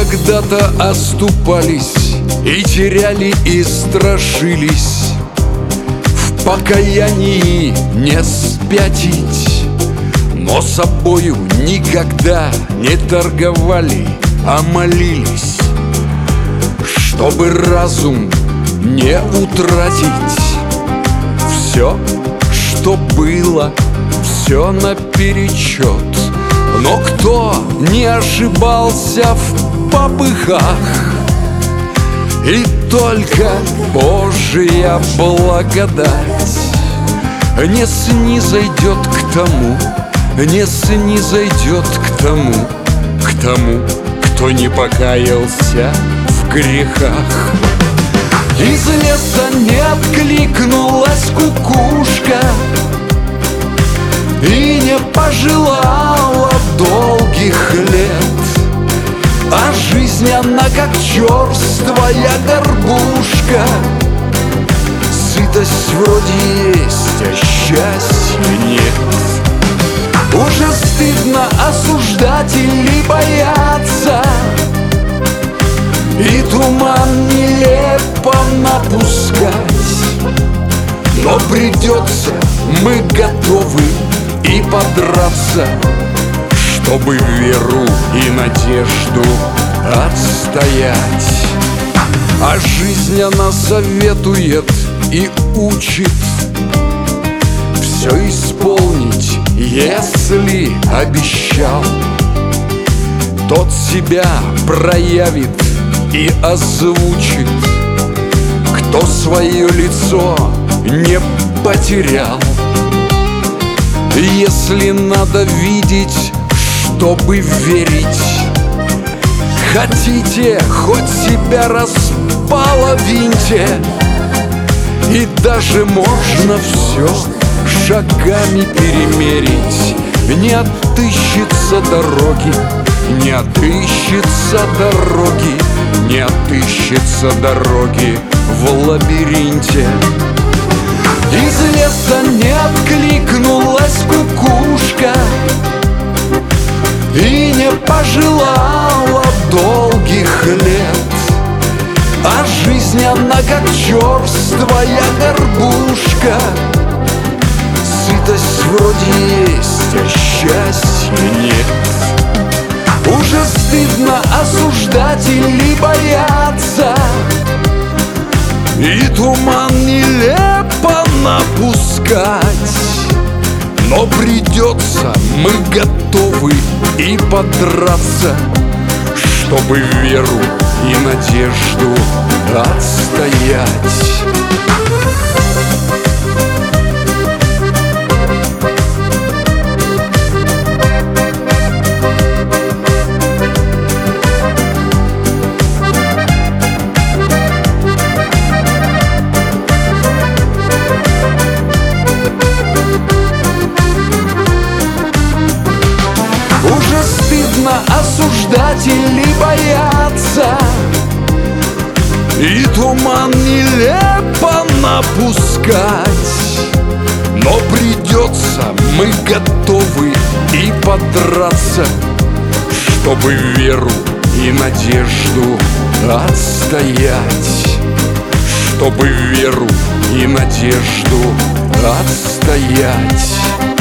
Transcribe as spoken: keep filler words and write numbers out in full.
когда-то оступались и теряли, и страшились, в покаянии не спятить, но собою никогда не торговали, а молились, чтобы разум не утратить. Все, что было, все наперечет, но кто не ошибался в попыхах? И только Божья благодать не снизойдет к тому, не снизойдет к тому, к тому, кто не покаялся в грехах. Из леса не откликнулась кукушка и не пожелала долгих лет, а жизнь она как черствая горбушка. Сытость вроде есть, а счастья нет. Уже стыдно осуждать или бояться, и туман нелепо напускать. Но придется, мы готовы и подраться, чтобы веру и надежду отстоять. А жизнь она советует и учит все исполнить, если обещал. Тот себя проявит и озвучит, кто свое лицо не потерял. Если надо видеть, чтобы верить, хотите, хоть себя располовиньте, и даже можно все шагами перемерить. Не отыщется дороги, не отыщется дороги, не отыщется дороги в лабиринте. Из леса не откликнулась кукушка и не пожелала долгих лет, а жизнь она как черствая горбушка. Сытость вроде есть, а счастья нет. Уже стыдно осуждать или бояться, и туман нелепо напускать. Но придется, мы готовы и подраться, чтобы веру и надежду отстоять. Осуждать или бояться, и туман нелепо напускать. Но придется, мы готовы и подраться, чтобы веру и надежду отстоять, чтобы веру и надежду отстоять.